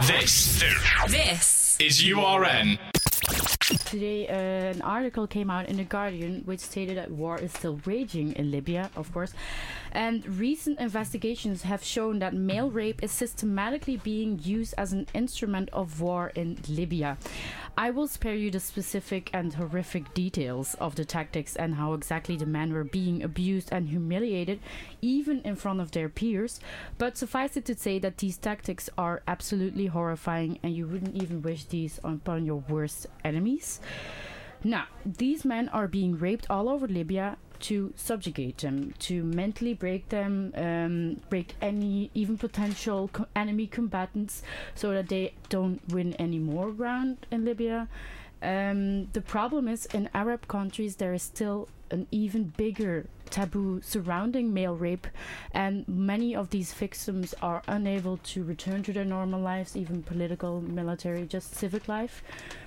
This is URN. Today, an article came out in The Guardian which stated that war is still raging in Libya, of course, and recent investigations have shown that male rape is systematically being used as an instrument of war in Libya. I will spare you the specific and horrific details of the tactics and how exactly the men were being abused and humiliated, even in front of their peers, but suffice it to say that these tactics are absolutely horrifying and you wouldn't even wish these upon your worst enemies. Now, these men are being raped all over Libya to subjugate them, to mentally break them, break any even potential enemy combatants so that they don't win any more ground in Libya. The problem is, in Arab countries there is still an even bigger taboo surrounding male rape, and many of these victims are unable to return to their normal lives, even political, military, just civic life.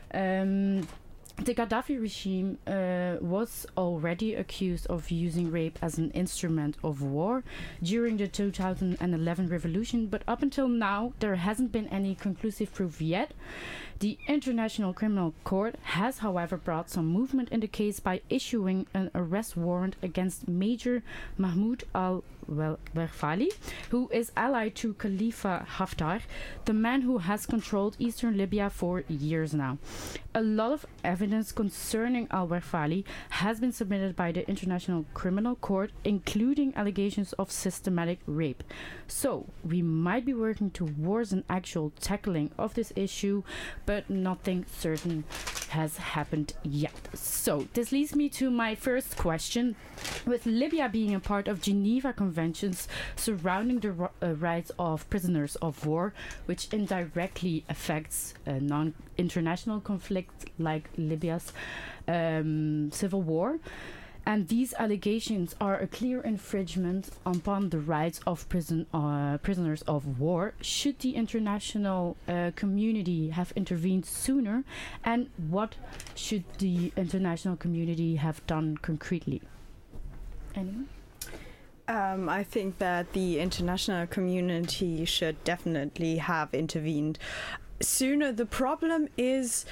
The Gaddafi regime was already accused of using rape as an instrument of war during the 2011 revolution, but up until now there hasn't been any conclusive proof yet. The International Criminal Court has, however, brought some movement in the case by issuing an arrest warrant against Major Mahmoud al-Werfali, who is allied to Khalifa Haftar, the man who has controlled eastern Libya for years now. A lot of evidence concerning al-Werfali has been submitted by the International Criminal Court, including allegations of systematic rape. So, we might be working towards an actual tackling of this issue, but nothing certain has happened yet. So, this leads me to my first question. With Libya being a part of Geneva Conventions surrounding the rights of prisoners of war, which indirectly affects a non-international conflict like Libya's civil war, and these allegations are a clear infringement upon the rights of prisoners of war. Should the international community have intervened sooner, and what should the international community have done concretely? Anyone? I think that the international community should definitely have intervened sooner. The problem is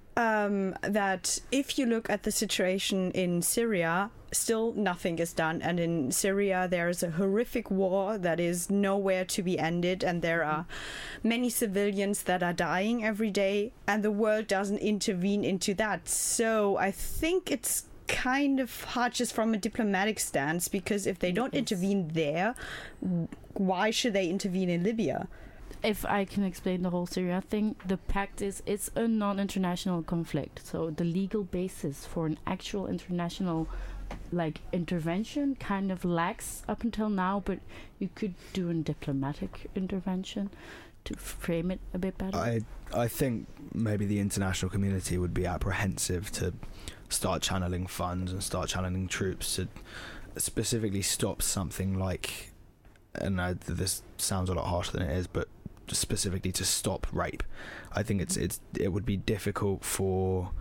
that if you look at the situation in Syria, still nothing is done, and in Syria there is a horrific war that is nowhere to be ended, and there are many civilians that are dying every day, and the world doesn't intervene into that. So I think it's kind of hard just from a diplomatic stance, because if they don't intervene there, why should they intervene in Libya? If I can explain the whole Syria thing, the pact is it's a non-international conflict, so the legal basis for an actual international intervention kind of lacks up until now, but you could do a diplomatic intervention to frame it a bit better. I think maybe the international community would be apprehensive to start channeling funds and start channeling troops to specifically stop something like, and this sounds a lot harsher than it is, but specifically to stop rape. I think it would be difficult for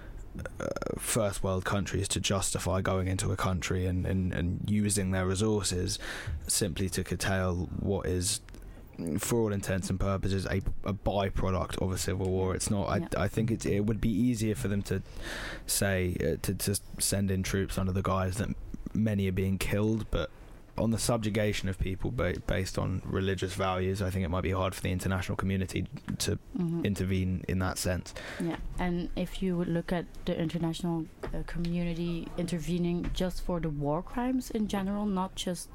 first world countries to justify going into a country and using their resources simply to curtail what is, for all intents and purposes, a byproduct of a civil war. It's not. Yeah. I think it would be easier for them to say to send in troops under the guise that many are being killed, but on the subjugation of people based on religious values, I think it might be hard for the international community to intervene in that sense. Yeah, and if you would look at the international community intervening just for the war crimes in general, not just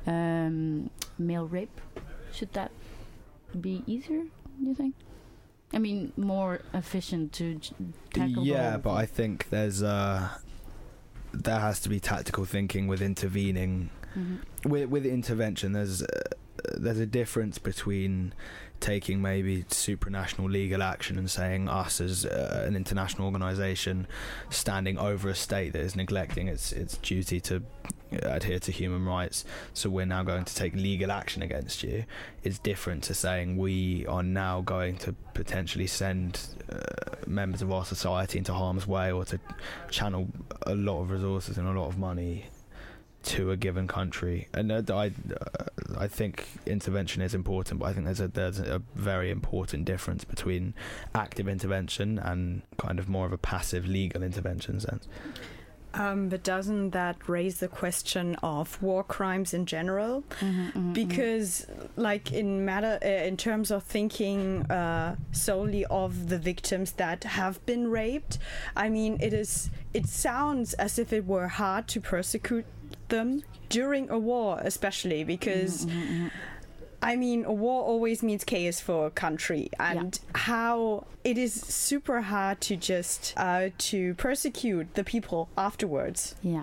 male rape, should that be easier, do you think? I mean, more efficient to tackle. Yeah, but I think there has to be tactical thinking with intervening. With intervention, there's a difference between taking maybe supranational legal action and saying us as an international organisation standing over a state that is neglecting its duty to adhere to human rights, so we're now going to take legal action against you, is different to saying we are now going to potentially send members of our society into harm's way, or to channel a lot of resources and a lot of money to a given country. And I think intervention is important, but I think there's a very important difference between active intervention and kind of more of a passive legal intervention sense. But doesn't that raise the question of war crimes in general? Because, like, in terms of thinking solely of the victims that have been raped, I mean, it sounds as if it were hard to prosecute them during a war, especially because. I mean, a war always means chaos for a country, and how it is super hard to just to persecute the people afterwards. Yeah.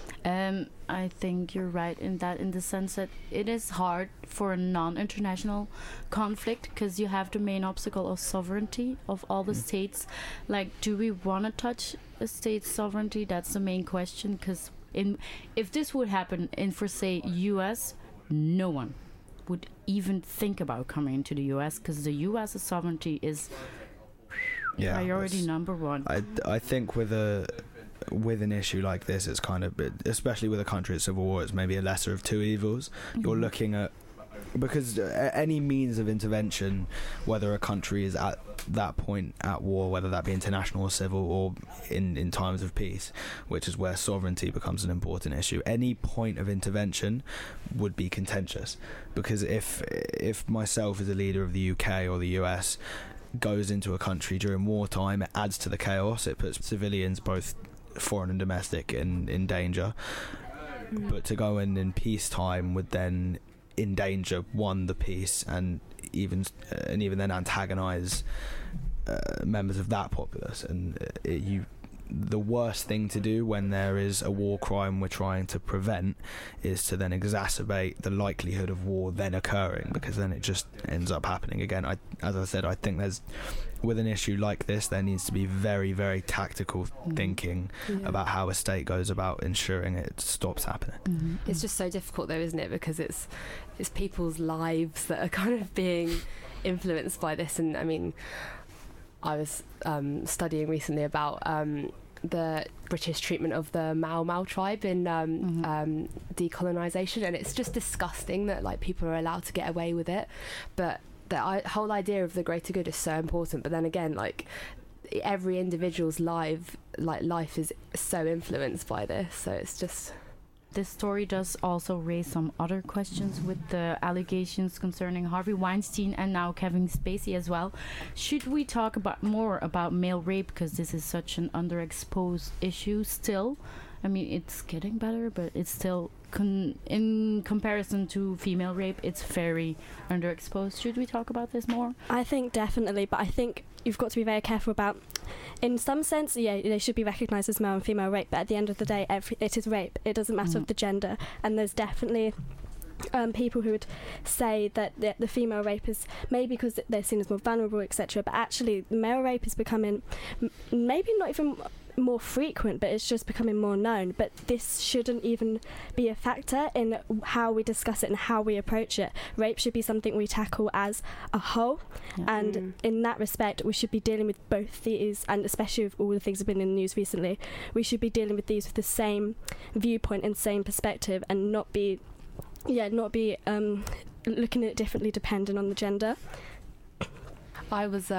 I think you're right in the sense that it is hard for a non-international conflict because you have the main obstacle of sovereignty of all the states. Like, do we want to touch a state's sovereignty? That's the main question, because if this would happen in, for say, US, no one would even think about coming into the US because the US sovereignty is priority number one. I think with an issue like this, it's kind of, especially with a country at civil war, it's maybe a lesser of two evils. You're looking at, because any means of intervention, whether a country is at that point at war, whether that be international or civil, or in times of peace, which is where sovereignty becomes an important issue, any point of intervention would be contentious. Because if myself as a leader of the UK or the US goes into a country during wartime, it adds to the chaos. It puts civilians, both foreign and domestic, in danger. But to go in peacetime would then endanger the peace and even then antagonize members of that populace. And the worst thing to do when there is a war crime we're trying to prevent is to then exacerbate the likelihood of war then occurring, because then it just ends up happening again. As I said, I think with an issue like this, there needs to be very, very tactical thinking about how a state goes about ensuring it stops happening. It's just so difficult though, isn't it? Because it's people's lives that are kind of being influenced by this. And I mean, I was studying recently about the British treatment of the Mau Mau tribe in decolonisation, and it's just disgusting that like people are allowed to get away with it. But the whole idea of the greater good is so important. But then again, like every individual's life is so influenced by this. So it's just. This story does also raise some other questions with the allegations concerning Harvey Weinstein and now Kevin Spacey as well. Should we talk more about male rape, because this is such an underexposed issue still? I mean, it's getting better, but it's still, in comparison to female rape, it's very underexposed. Should we talk about this more? I think definitely, but I think you've got to be very careful about, in some sense, they should be recognised as male and female rape, but at the end of the day, it is rape. It doesn't matter of the gender, and there's definitely people who would say that the female rape is maybe because they're seen as more vulnerable, etc., but actually male rape is becoming maybe not even more frequent, but it's just becoming more known. But this shouldn't even be a factor in how we discuss it and how we approach it. Rape should be something we tackle as a whole, and in that respect we should be dealing with both these, and especially with all the things that have been in the news recently, we should be dealing with these with the same viewpoint and same perspective, and not be looking at it differently depending on the gender. I was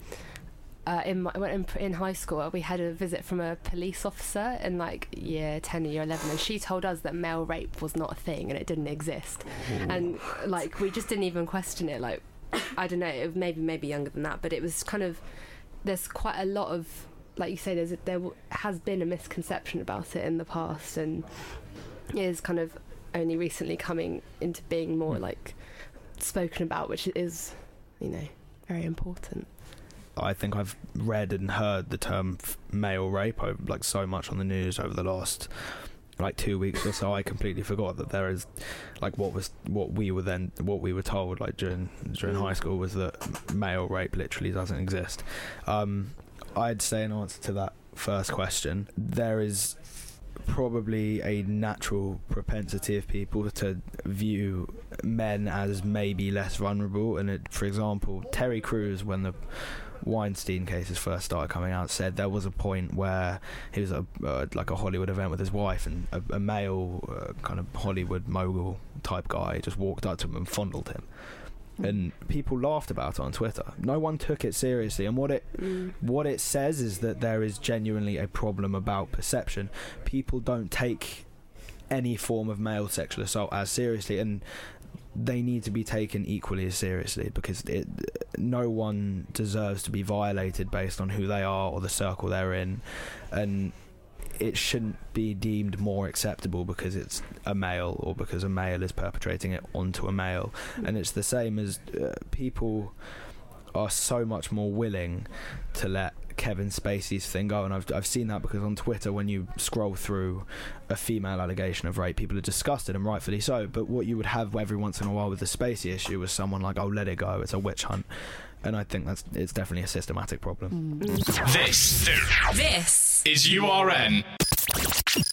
in high school, we had a visit from a police officer in like year 10 or year 11, and she told us that male rape was not a thing and it didn't exist. Ooh. And like we just didn't even question it. Like, I don't know, it was maybe younger than that, but it was kind of, there's quite a lot of, like you say, there has been a misconception about it in the past, and it is kind of only recently coming into being more like spoken about, which is, very important. I think I've read and heard the term male rape like so much on the news over the last like 2 weeks or so. I completely forgot that there is like what we were told like during high school was that male rape literally doesn't exist. I'd say in answer to that first question, there is probably a natural propensity of people to view men as maybe less vulnerable. And for example, Terry Crews, when the Weinstein cases first started coming out, said there was a point where he was like a Hollywood event with his wife, and a male kind of Hollywood mogul type guy just walked up to him and fondled him. And people laughed about it on Twitter. No one took it seriously, and what it says is that there is genuinely a problem about perception. People don't take any form of male sexual assault as seriously, and they need to be taken equally as seriously, because no one deserves to be violated based on who they are or the circle they're in, and it shouldn't be deemed more acceptable because it's a male or because a male is perpetrating it onto a male. And it's the same as people are so much more willing to let Kevin Spacey's thing go, and I've seen that because on Twitter, when you scroll through a female allegation of rape, people are disgusted, and rightfully so. But what you would have every once in a while with the Spacey issue was someone like, oh, let it go, it's a witch hunt. And I think it's definitely a systematic problem. This is URN.